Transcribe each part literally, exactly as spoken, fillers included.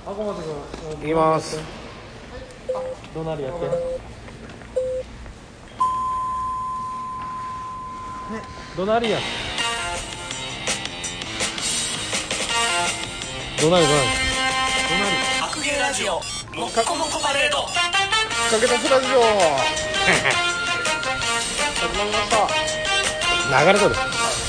赤松君、 いきます。 どなりやって。どなりや。 どなりどなり。 どなり。 白芸ラジオもっこもこパレード。 かけたつラジオ。始まりました。流れとる。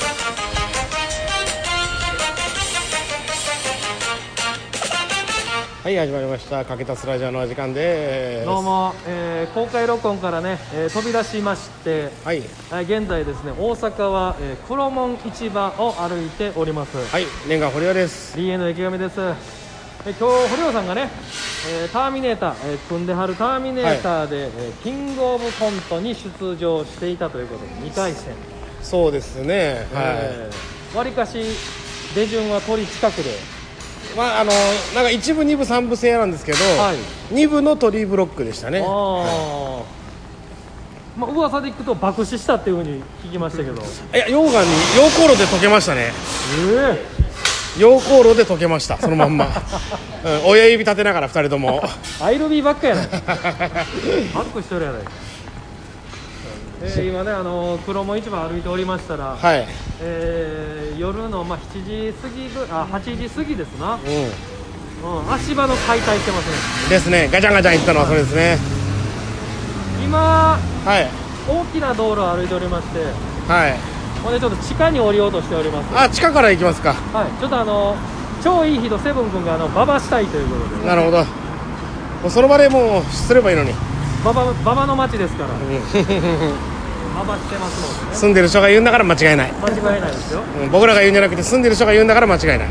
はい、始まりました。かけたつラジオのお時間です。 どうも、えー、公開録音からね、えー、飛び出しまして、 はい、 はい、現在ですね、大阪は、えー、黒門市場を歩いております。 はい、念願堀尾です。 ディーエヌエー 池上です。えー、今日堀尾さんがね、えー、ターミネーター、えー、組んではるターミネーターで、はい、えー、キングオブコントに出場していたということでにかい戦。 そうですね、 えー、わりかし出順は取り近くで、 まあ、あのなんかいち部に部さん部制なんですけど、はい、に部のトリーブロックでしたね。あ、はい、まあ、噂でいくと爆死したっていうふうに聞きましたけど、いや、溶岩に溶鉱炉で溶けましたね。えー、溶鉱炉で溶けました、そのまんま、うん、親指立てながらふたりともアイルビーばっかやないバックしとるやないか。えー、今ね、あのー、黒門市場歩いておりましたら、はい、えー、夜の、まあ、しちじ過ぎぐあはちじ過ぎですな、うんうん、足場の解体してますね。 ですね、ガチャンガチャンいったのはそれですね。 今、はい、大きな道路を歩いておりまして、はい、ほんでちょっと地下に降りようとしております。 あ、地下から行きますか。 はい、ちょっとあの超いい人セブン君があの馬場したいということで。 なるほど、もうその場でもうすればいいのに。 馬場馬場の町ですから馬場してますのでね。 住んでる人が言うんだから間違いない。 間違いないですよ、 うん、僕らが言うんじゃなくて住んでる人が言うんだから間違いない、はい、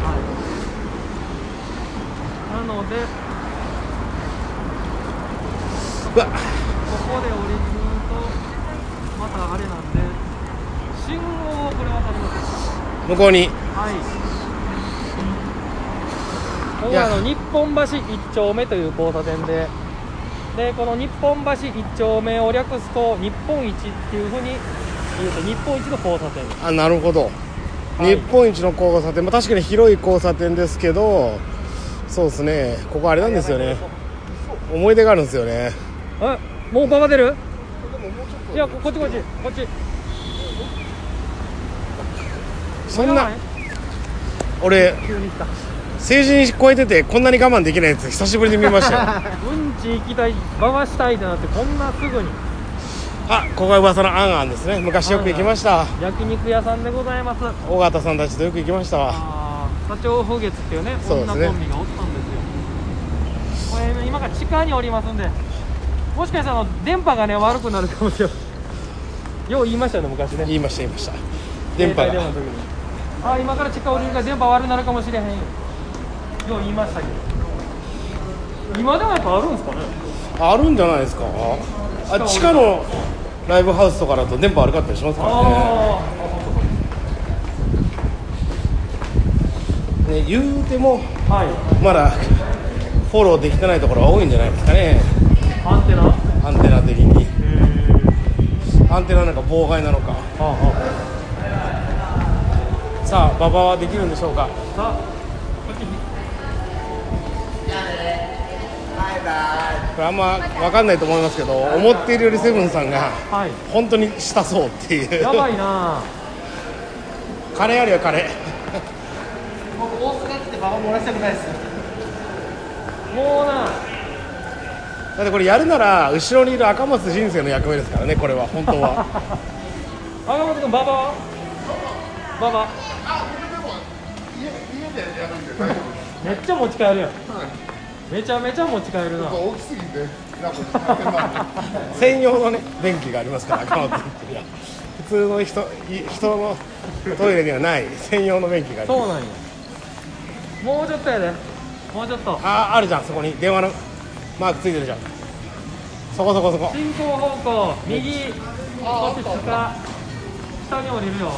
なのでうわ、 ここで降りるとまたあれなんで信号をこれ渡ります向こうに。 はい、ここはあの日本橋いち丁目という交差点で、でこの日本橋いち丁目を略すと日本一っていうふうに言うと日本一の交差点。 あ、なるほど、はい、日本一の交差点、まあ、確かに広い交差点ですけど、そうですね、ここあれなんですよね、思い出があるんですよね。 え、もう馬場出る？いや、こっちこっちこっち。 そんな俺成人超えててこんなに我慢できないやつ久しぶりに見ましたようんち行きたい、回したいってなってこんなすぐに。 あ、ここが噂のあんあんですね。昔よく行きました。 焼肉屋さんでございます。 尾形さんたちとよく行きましたわ。 あ、社長風月っていうね、女コンビがおったんですよ。これ今から地下におりますんで、もしかしたら電波がね悪くなるかもしれない。よう言いましたね、昔ね。 言いました言いました。電波が電波あ、今から地下降りるから電波悪くなるかもしれへんよう言いましたけど、今でもやっぱあるんですかね。 あるんじゃないですか。あ、地下のライブハウスとかだと電波悪かったりしますからね。ね、言うても、はい、まだフォローできてないところが多いんじゃないですかね。 アンテナアンテナ的に。アンテナなんか妨害なのか。はあはあ、さあ馬場はできるんでしょうか。さあこれあんま分かんないと思いますけど、思っているよりセブンさんが本当にしたそうっていう、 やばいな。 金あるよ金僕大阪来てババ漏らしたくないです。もうな、 だってこれやるなら後ろにいる赤松人生の役目ですからね、これは本当は赤松君、ババはババ、 あ、僕でも家でやるんで大丈夫です。 めっちゃ持ち帰るやん、はい、めちゃめちゃ持ち帰るな。 大きすぎて専用のね便器がありますから、赤松君には普通の人人のトイレにはない専用の便器があります。 そうなんや。もうちょっとやで、もうちょっと。 あ、あるじゃん、そこに電話のマークついてるじゃん。そこそこそこ。 進行方向右、こっち下下に降りるよ。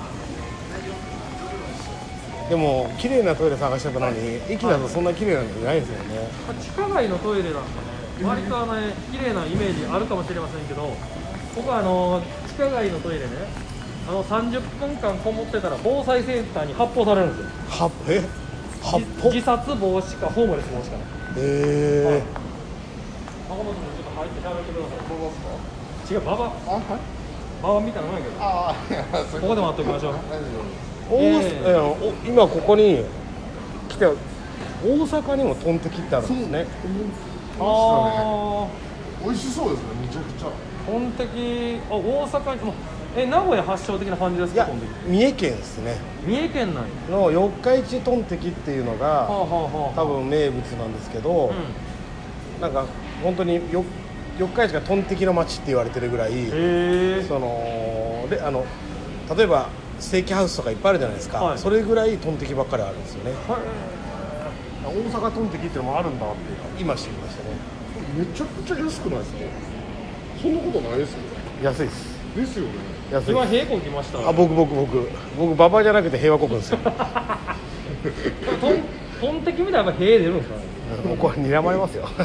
でも綺麗なトイレ探してたのに駅だとそんな綺麗なんじゃないですよね、 はい、地下街のトイレなんでね、割とあのね綺麗なイメージあるかもしれませんけど、ここはあの地下街のトイレね、あのさんじゅっぷんかんこもってたら防災センターに発砲されるんですよ。 はえ八歩自殺防止かホームレス防止かな。 へえ中本もちょっと入って喋ってください。 どうですか。 違う、馬場あ、はい。 馬場みたいなのないけど、 ああ、いや、そここで待っておきましょう。 大え阪いやお今ここに来て大阪にもトンテキってあるんですね。 あ美味しそうですね、めちゃくちゃ。 あ、本的、あ、大阪にも、え、名古屋発祥的な感じですか、 いや本的。 三重県ですね三重県内。 の四日市トンテキっていうのがはあはあはあ。 多分名物なんですけど、 うん。 なんか本当によ四日市がトンテキの街って言われてるぐらい、 へえ。 そのであの例えばステーキハウスとかいっぱいあるじゃないですか、 はいそれぐらいトンテキばっかりあるんですよね。 は大阪トンテキっていうのもあるんだって今知りましたね。 めちゃくちゃ安くないですか。そんなことないですよ。 安いですですよね。 安い今です。 平行来ました。 あ僕僕僕僕馬場じゃなくて平和国ですよトントンテキみたいなやっぱ平出るんですかね。 ここは睨まれますよ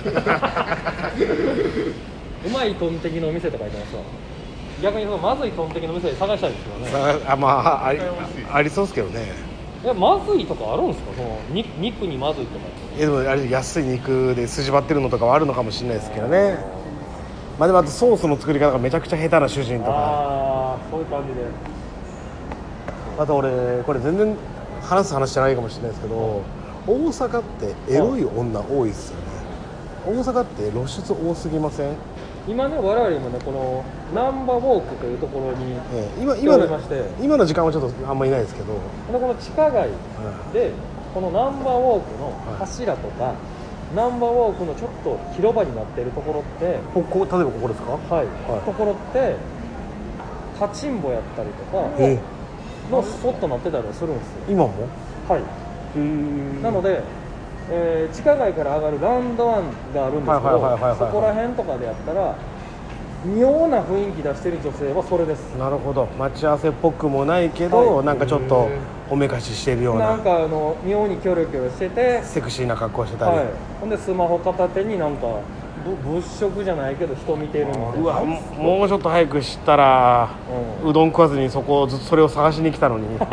うまいトンテキのお店とか言ってますわ。逆にそのまずいトンテキの店探したいですけどね。 あまあありありそうですけどね。 いや、まずいとかあるんですか、その肉肉にまずいとか。 えでもあれ安い肉で筋張ってるのとかはあるのかもしれないですけどね。まあでもあとソースの作り方がめちゃくちゃ下手な主人とか、 ああ、そういう感じで。 あと俺これ全然話す話じゃないかもしれないですけど、大阪ってエロい女多いですよね。大阪って露出多すぎません？ 今ね、我々もね、このナンバーウォークというところにええ今来て今のおりまして、 今の時間はちょっとあんまいないですけど、 でこの地下街で、このナンバーウォークの柱とか、ナンバーウォークのちょっと広場になっているところって、 ここ例えばここですか？ はい、 はいところって立ちんぼやったりとかえのスポットになってたりするんですよ。 今も？ はい。 へなので、えー地下街から上がるラウンドワンがあるんですけはいはいはいはいはいど、そこら辺とかでやったら妙な雰囲気出してる女性はそれです。 なるほど。待ち合わせっぽくもないけど、 はいなんかちょっとおめかししてるようななんかあの妙にキョロキョロしてて、 セクシーな格好してたり、 はい、ほんでスマホ片手になんかぶ物色じゃないけど人見てるみたいな。 うわももうちょっと早く知ったら、 うんうどん食わずにそこをずっとそれを探しに来たのにい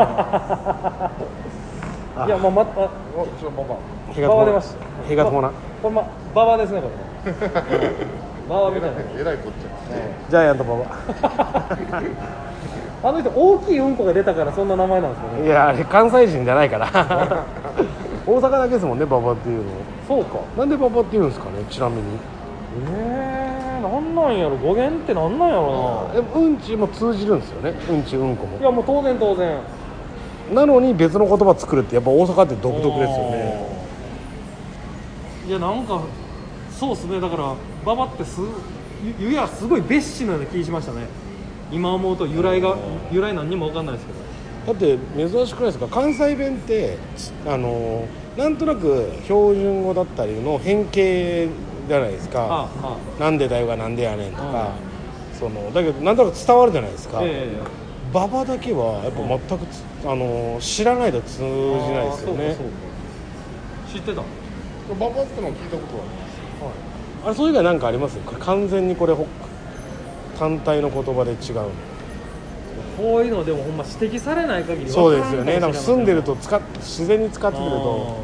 や、まあ、またあ、ちょっとママ。 馬場出ました。 屁が友なこれま馬場ですね、これね。馬場みたいな。 えらいこっちゃ。 ジャイアント馬場あの人大きいうんこが出たからそんな名前なんですよね。 いやあれ関西人じゃないから大阪だけですもんね馬場っていうの。 そうか。 なんで馬場って言うんですかね、ちなみに。 えー、なんなんやろ、語源ってなんなんやろえうんちも通じるんですよね、うんちうんこも。 な。いや、もう当然当然。 なのに別の言葉作るってやっぱ大阪って独特ですよね。 いや、なんかそうっすね。だから馬場ってすゆゆやすごい別紙のような気しましたね。今思うと由来が由来何にも分かんないですけど。 だって珍しくないですか、関西弁ってあのなんとなく標準語だったりの変形じゃないですか。 ああなんでだよがなんでやねんとか、そのだけどなんとなく伝わるじゃないですか。 え馬場だけはやっぱ全くつあの知らないと通じないですよね。 あーそうかそうか。知ってた。 ママってのを聞いたことはあれそれ以外なんかあります？これ完全にこれほ単体の言葉で違うの。 こういうのでもほんま指摘されない限りそうですよね。なんか分からんかもしれませ住んでると使っ自然に使ってくると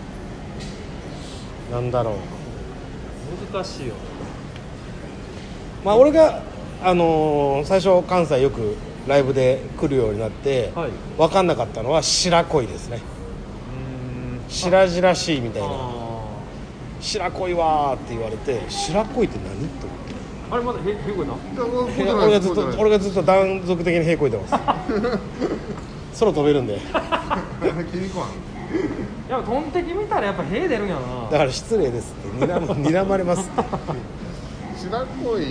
なんだろう。 あー難しいよ。 まあ俺があのー最初関西よくライブで来るようになって、 はい。 分かんなかったのは白恋ですね。 うん。 白々しいみたいな。 あ白恋はーって言われて、白恋って何と思って。 ーあれまだへへこいな。 いや俺がずっと俺がずっと断続的に平行いてます空飛べるんで。 気に食わん。 いや、トンテキ見たらやっぱへ出るんやな。 だから失礼ですって睨ま睨まれますって。 白恋。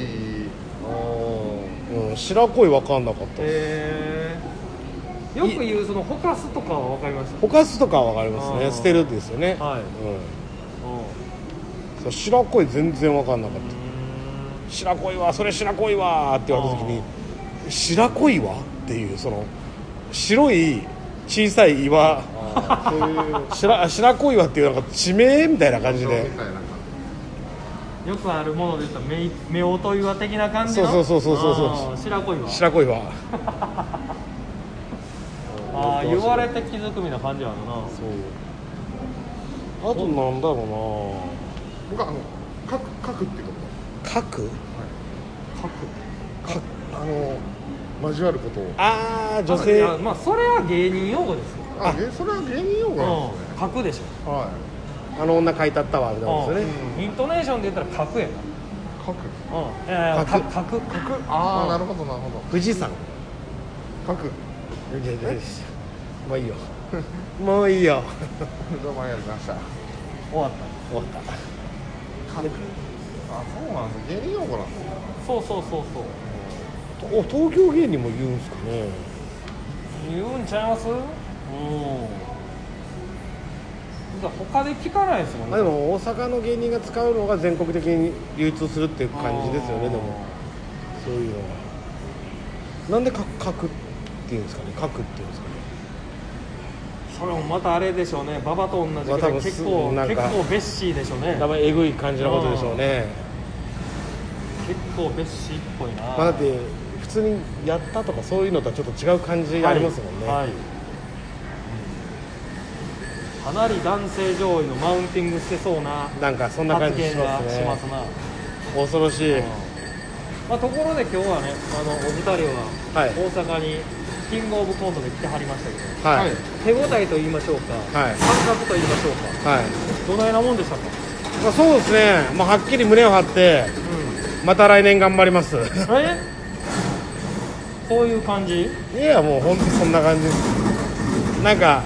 うん、白恋分かんなかった。 えー、よく言うそのほかすとかは分かりました。 ほかすとかは分かりますあーね。捨てるですよね。 はい。 うん、そう白恋全然分かんなかった。白恋はそれ白恋はって言われた時に白恋はっていうその白い小さい岩白白恋はっていうなんか地名みたいな感じで。 みたいな。 よくあるもので言ったらめ夫婦岩的な感じの。 そうそうそうそうそうそうあー白恋は。 白恋はああ、言われて気づくみたいな感じあるな。 そうあとなんだろ僕はあの書く書くっていうことうな書く書く書くあの交わることをああ女性あ、まあそれは芸人用語ですよ。 あえそれは芸人用語なんですね、 うん、書くでしょ。 はあの女書いてあったわみたいなことですよね、 うん、イントネーションで言ったら書くやな。 い書くうん、いやいや書く書く書く書くああ、 うんなるほどなるほど富士山書くいやいやいやもういいよもういいよどうもありがとうございました終わっ終わった書くあそうなんです芸人用語なんですねた。そうそうそうそう。 お東京芸人も言うんすかね言うんちゃいます？うん。他で聞かないですもんね。 あでも大阪の芸人が使うのが全国的に流通するっていう感じですよね。でもそういうのはなんで書く書くっていうんですかね書くっていうんですかねそれもまたあれでしょうね。馬場と同じぐまあ多分らい結構なんか結構ベッシーでしょうね。 多分えぐい感じのことでしょうね。 結構ベッシーっぽいな。 まあ、だって普通にやったとかそういうのとはちょっと違う感じありますもんね、 はいはい、かなり男性上位のマウンティングしてそうななんかそんな感じしますね発言がしますな。 恐ろしい、 うんまあ、ところで今日はねあのお二人ははい大阪にキングオブコントで来てはりましたけど、 はい、 手応えと言いましょうか、 はい感覚と言いましょうか、 はい、 どないなもんでしたか？ まあ、そうですね、まあ、はっきり胸を張ってうまた来年頑張りますん、えそういう感じ？ いやもう本当そんな感じですなんか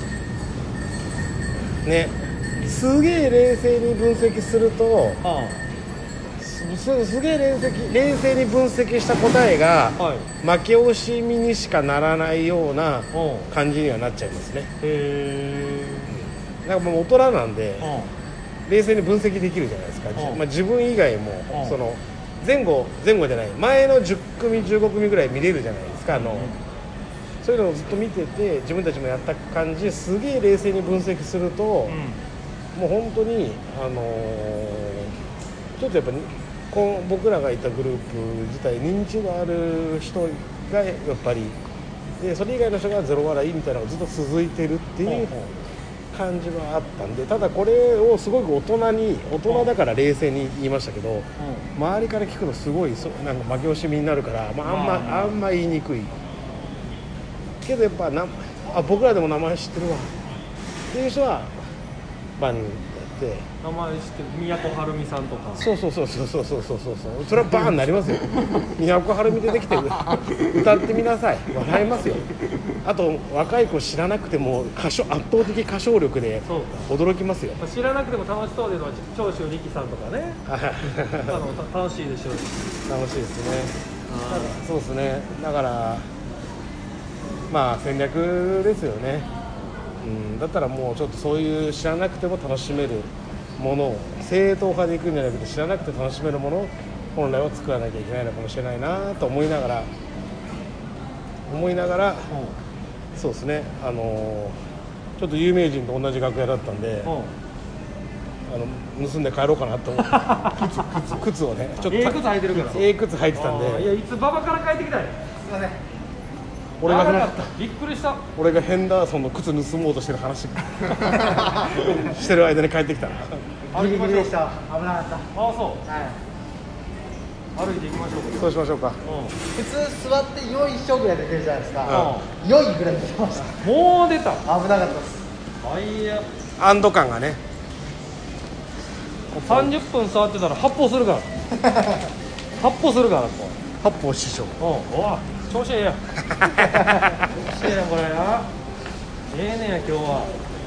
ねすげえ冷静に分析するとあす, す, すげえ冷静冷静に分析した答えがあはい負け惜しみにしかならないようなおう感じにはなっちゃいますね。 へなんかもう大人なんでえ冷静に分析できるじゃないですか、 うんまあ、自分以外もうんその前後前後じゃない前のじゅっくみじゅうごくみぐらい見れるじゃないですかあの、そういうのをずっと見てて自分たちもやった感じすげえ冷静に分析すると、もう本当にあのー、ちょっとやっぱこう僕らがいたグループ自体認知のある人がやっぱりでそれ以外の人がゼロ笑いみたいなのがずっと続いてるっていう感じはあったんで、ただこれをすごく大人に大人だから冷静に言いましたけど、周りから聞くとすごいそなんか負け惜しみになるから、まあ、あんまあんま言いにくいけどやっぱなあ僕らでも名前知ってるわっていう人はバンやって名前知ってる宮古晴美さんとかそうそうそうそうそうそうそうそうそれはバーンなりますよ宮古晴美出てきて歌ってみなさい笑えますよ。あと若い子知らなくても歌唱圧倒的歌唱力で驚きますよ。 知らなくても楽しそうでのは長州力さんとかねあの楽しいでしょうし楽しいですね。そうですね。だからまあ戦略ですよね、うん、だったらもうちょっとそういう知らなくても楽しめるものを正統派でいくんじゃなくて知らなくて楽しめるものを本来は作らなきゃいけないのかもしれないなと思いながら思いながら、うん、そうですね、あのー、ちょっと有名人と同じ楽屋だったんで、うん、あの盗んで帰ろうかなと思って靴, 靴, 靴をねちょっとええ靴履いてるからええ靴履いてたんでいやいつ馬場から帰ってきたんやすいません俺がびっくりした俺がヘンダーソンの靴盗もうとしてる話してる間に帰ってきたギリギリでした危なかったああそう、はい、歩いて行きましょうか。 そうしましょうか、うん、 普通座ってよいしょぐらいで出るじゃないですか、 うん、 よいぐらいで出ました。 もう出た。 危なかったです。 あいや安堵感がねさんじゅっぷん座ってたら発砲するから発砲するからこう発砲師匠うんおわ調子ええや調子ええやこれなええねや今日は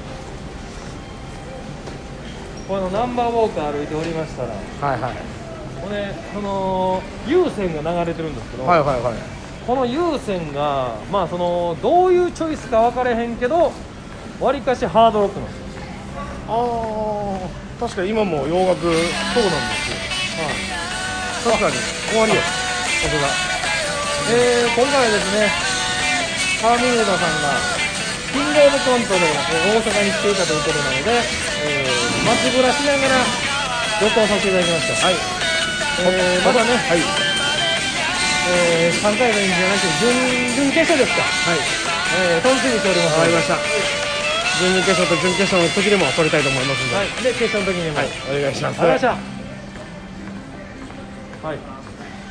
このナンバーウォーク歩いておりましたらはいはいこれその有線が流れてるんですけど、 はいはいはい、 この有線がまあそのどういうチョイスか分かれへんけどわりかしハードロックなんですよ。 ああ確かに今も洋楽そうなんですよ、はい、 確かに終わりよここがえー、今回はですね川見枝さんがキングオブコントで大阪に来ていたということなので、えー、街ぶらしながら録音させていただきました。はい、えー、まだね、はい、えー、さんかい戦じゃなくて準、準決勝ですか。はい、えー、楽しみにしております。 わかりました。 準々決勝と準決勝の時にも取りたいと思いますんで、 はい、で決勝の時にも、 はい、お願いします。 ありがとうございました。はい。